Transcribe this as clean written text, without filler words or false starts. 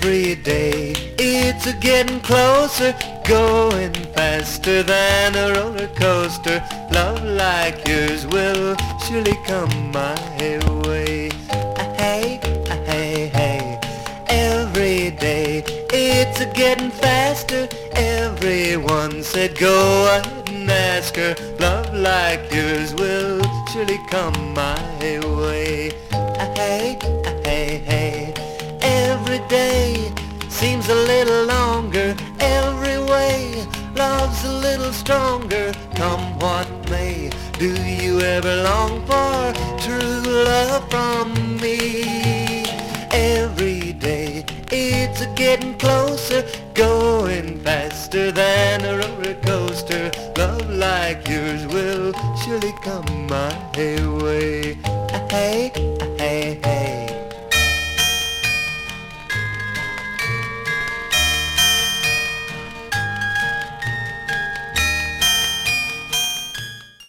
Every day it's a getting closer, going faster than a roller coaster. Love like yours will surely come my way. Hey, hey, hey. Every day it's a getting faster. Everyone said go ahead and ask her. Love like yours will surely come my way. Hey, hey, hey. Every day seems a little longer. Every way love's a little stronger. Come what may, do you ever long for true love from me? Every day it's a getting closer, going faster than a roller coaster. Love like yours will surely come my way.